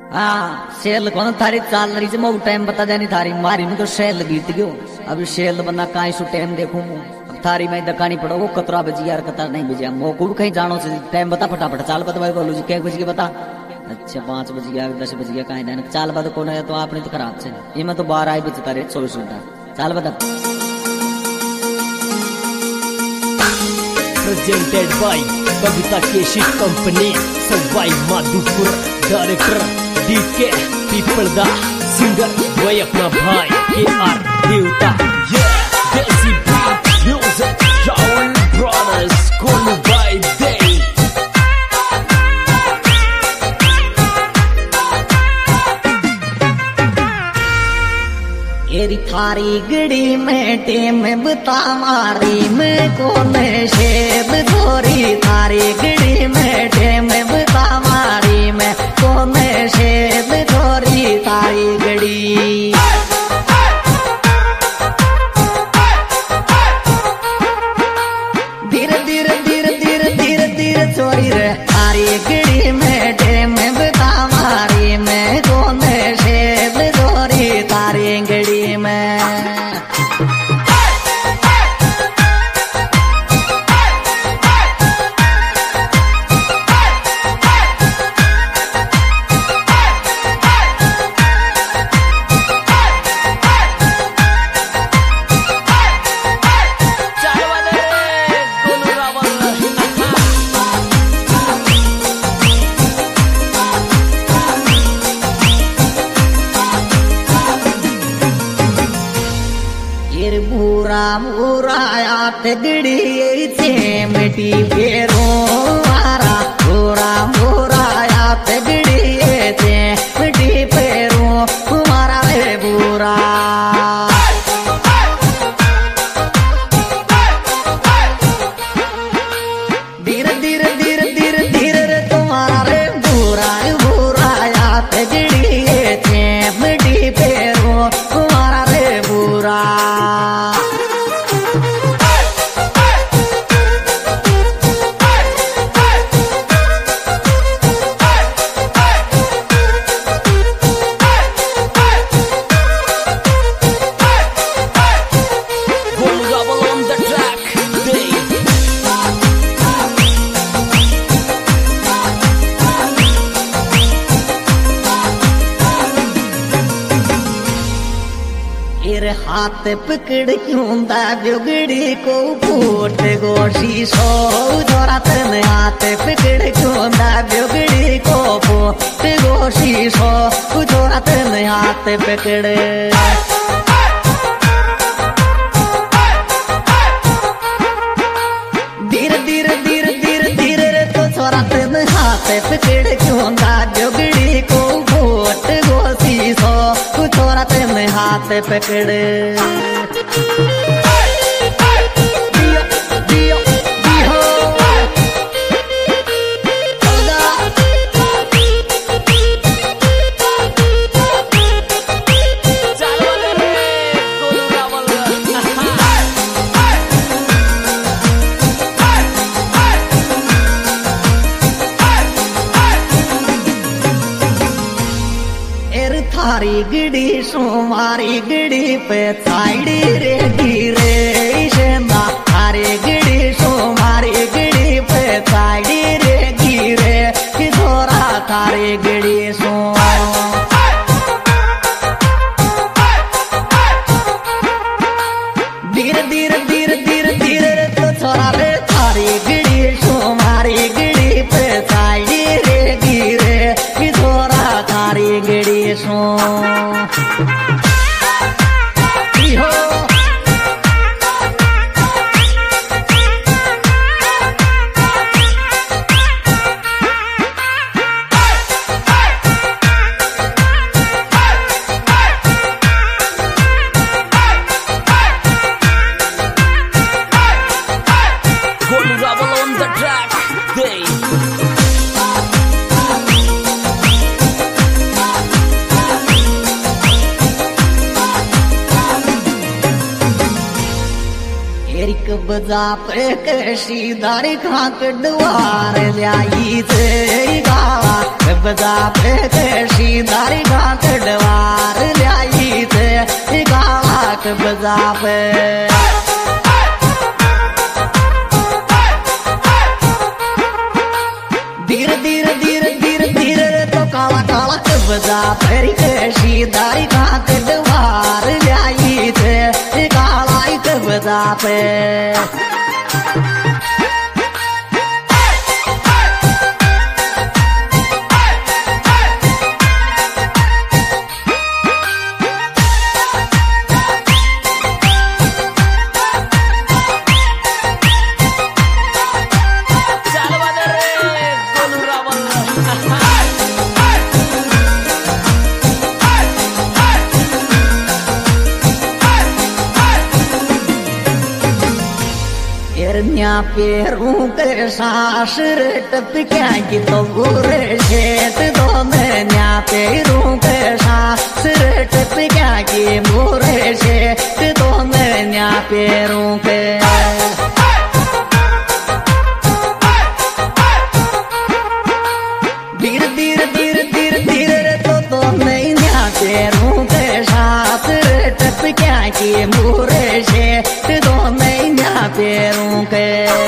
हाँ शेल कौन थारी चाल रही मऊ टाइम बता जानी थारी मारी में तो शेल बीत गयो। अब शेल बना काई सु टाइम देखूं अब थारी में दकानी पड़ो वो कतरा बजी यार कतरा नहीं बजिया मोको भी कहीं जानो से टाइम बता फटाफट चाल बता भाई बोलू जी क्या बज गया बता। अच्छा 5 बज गया 10 बज गया कहीं ना चाल बता कौन है तो आपने तो खराब से ये मैं तो 12 आई बजता रहे 24 घंटा चाल बता। Presented by Kavita Keshi Company, Savai Madhupur, Director DK People da Singer Vai apna bhai KR Devta. Yeah, Desi Beat Music, Shaul Brothers, Kolu by Day. एरी थारी गड़ी में टेम बता मारी में कौन शेब थोरी थारी गड़ी में टेम बता मारी में कौन शेब थोरी थारी गड़ी। धीरे धीरे धीरे धीरे धीरे धीरे चोरी रे थारी गड़ी में टेम बता मारी में कौन शेब थोरी थारी गड़ी में। पूरा पूरा यात गड़ी चेमटी फेरो मारा पूरा पूरा यात गड़ी चेमटी फेरो मारा रे पूरा। धीरे धीरे धीरे धीरे धीरे रे तुम्हारा रे पूरा पूरा यात गड़ी चेमटी फेरो मारा रे पूरा। हाथ पकड़ क्यों दागड़ी को फूट गोशी सो जोरा तन हाथ पकड़ क्यों दागड़ी को फूट गोशी सो जोरा तन हाथ पकड़। धीरे धीरे धीरे धीरे धीरे रे तो छोरा तन हाथ पकड़ क्यों दागड़ी को फूट गोशी सो छोरा तन हाथ पकड़। थारी गड़ी सो मारी गड़ी पे साइडी रे गिरे शेंदा थारी गड़ी सो मारी गड़ी पे साइडी रे गिरे कि थोड़ा थारी गड़ी सो। धीरे धीरे धीरे धीरे धीरे तो छोरा रे थारी गड़ी सो मारी गड़ी पे साइडी रे गिरे कि थोड़ा थारी गड़ी सो। बजा पे कैसी दारी खाक द्वार लाई तेरी गावा बजा पे कैसी शीदारी घाट डवार लाई थे गालाक बजा पे धीरे धीरे धीरे धीरे धीरे तो काला काला बजा फेरी के शीदारी घाट डवार लाई थे गालाक बजा पे न्या पेरू के सास टप क्या की तो बुरे शेत दो न्या पेरू के सास टप क्या की बुरे शेत दो न्या पेरू के धीरे धीरे धीरे धीरे धीरे तो न्या पेरू के सास टप क्या की बुरे शेत दो न्या पेरू के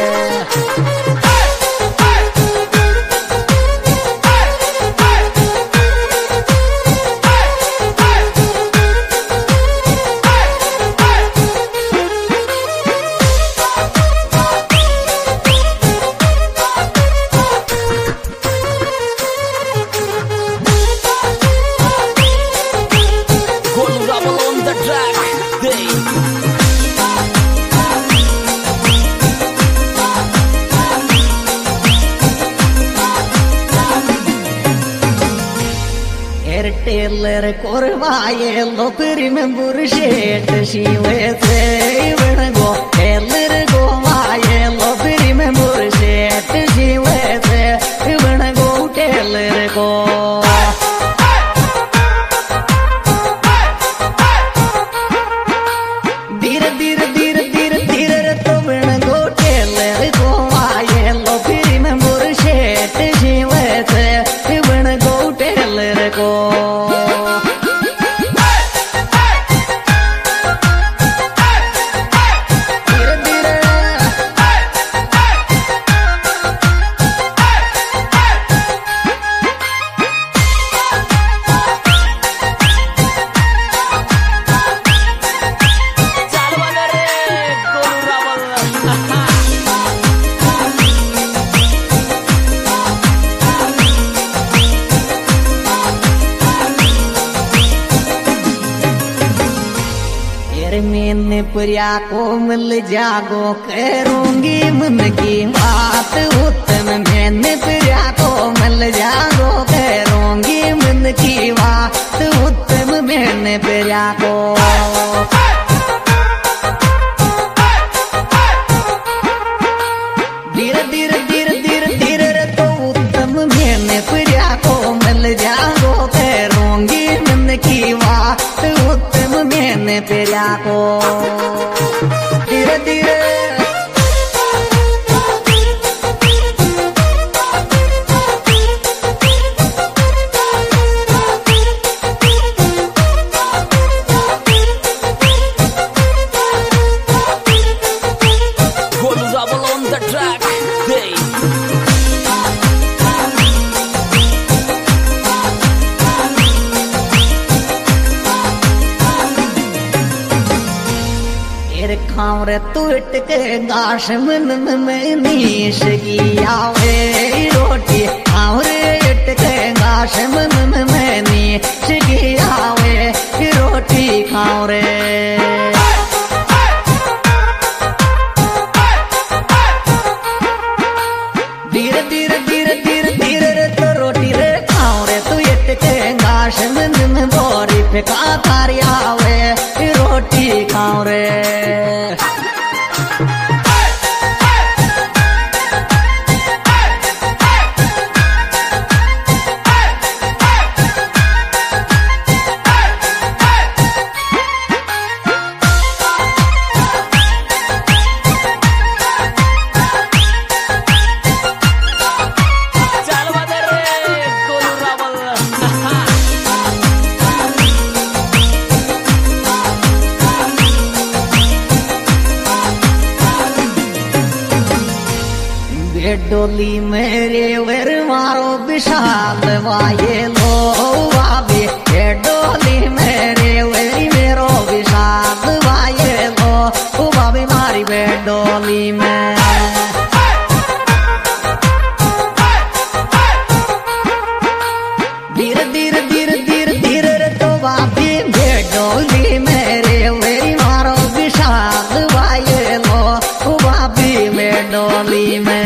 टेलर कोरवाए लोकरी में बुरशेट शिवे से गो टेलर गोवाए लोकरी में बुरशेट शिवे से गो टेलर को धीरे धीरे धीरे धीरे धीरे तो बण गो टेलर गोवाए लोकरी में बुरशेट शिवे से बण गो टेलर को मैंने प्रिया को मिल जागो करूंगी मन की बात उत्तम मैंने प्रिया को मिल जागो करूंगी मन की बात उत्तम मैंने प्रिया को धीरे धीरे धीरे धीरे धीरे तो उत्तम मैंने प्रिया को मिल जागो करूंगी मन की बात उत्तम मैंने प्रिया को धीरे धीरे खाओ रे तू इटके गाश मन में नीश की आवे रोटी खाओ रे इटके गाश मन में नीश की आवे रोटी खाओ रे धीरे धीरे धीरे धीरे धीरे तो रोटी रे खाओ रे तू इटके गाश मन में बोरी फेंका तारी आवे रोटी खाओ रे डोली मेरे वर मारो विशाल वाये लो बाबे ये डोली मेरे वेरी मेरो विशाल वाये लो बाबे मारी बे डोली में धीरे धीरे धीरे धीरे धीरे रे तो बाबी बे डोली मेरे वेरी मारो विशाल वाये लो बाबी बे डोली में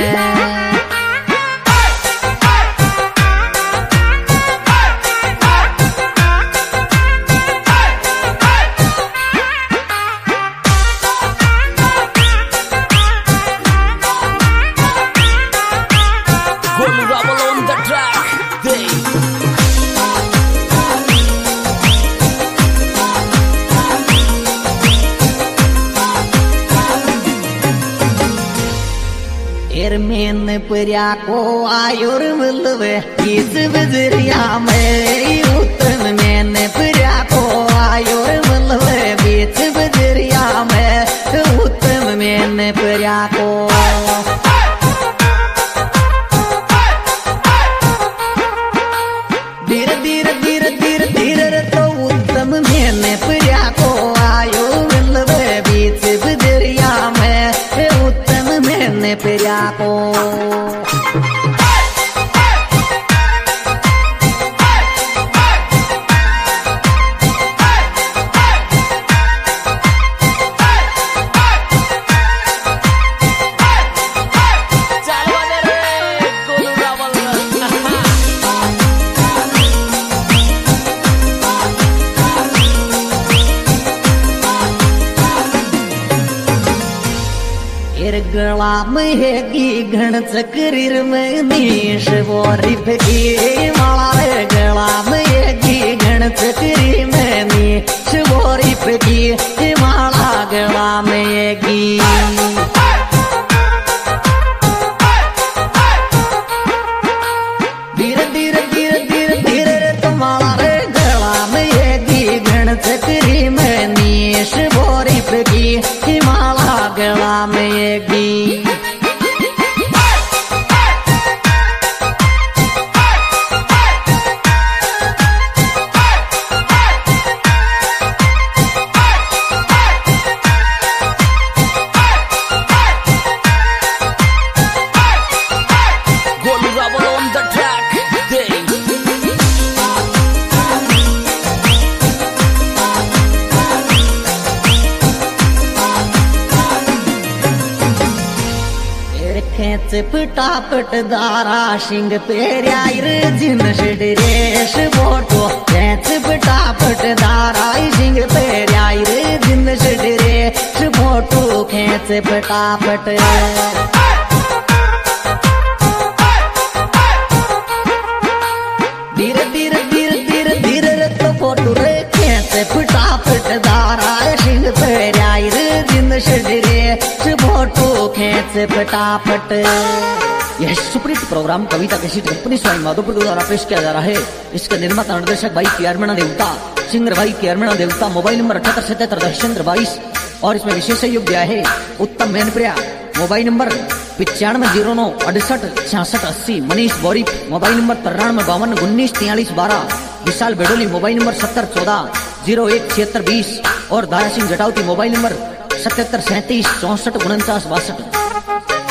मैंने पर्या को आयुर मिलवे इस बजरिया में उत्तम मैंने पर्या को आयुर मिलवे बीच बजरिया में उत्तम मैंने पर्या को धीरे धीरे धीरे धीरे धीरे तो उत्तम मैंने पर्या को आयो मिलवे बीच बजरिया में उत्तम मैंने पर्या को गला में हैगी घण चक्रीर में नीश बोरी फेंकी माला रे गला में हैगी घण चक्री में नीश बोरी फेंकी माला गला में हैगी धीरे धीरे धीरे धीरे धीरे रे तो माला रे गला में हैगी घण चक्री में नीश बोरी फेंकी माला गला में हैगी पटापट दारा सिंह पेरियार जिन रेश बोटो पटापट दारा सिंह पेरियार जिन रेश बोटो खेच पटापट धीरे धीरे धीरे धीरे धीरे तो फोटो रे खेच पटापट दारा सिंह पेरियार जिन रेश बोटो खेच पटापट। यह superhit programme Kavita cassette company Swami Madhopur द्वारा पेश किया जा रहा है। इसके निर्माता निर्देशक भाई के अर्मणा देवता, सिंगर भाई के अर्मणा देवता। मोबाइल नंबर 7877 और इसमें विशेष सहयोग दिया है उत्तम मैनप्रिया। Mobile number 9509 68 66 80। Manish Bori mobile number 93 52 19 43 12। Vishal Bedoli mobile number 70 14 01 76 20 और दारा सिंह जटावती मोबाइल नंबर 77 37 64 49 62।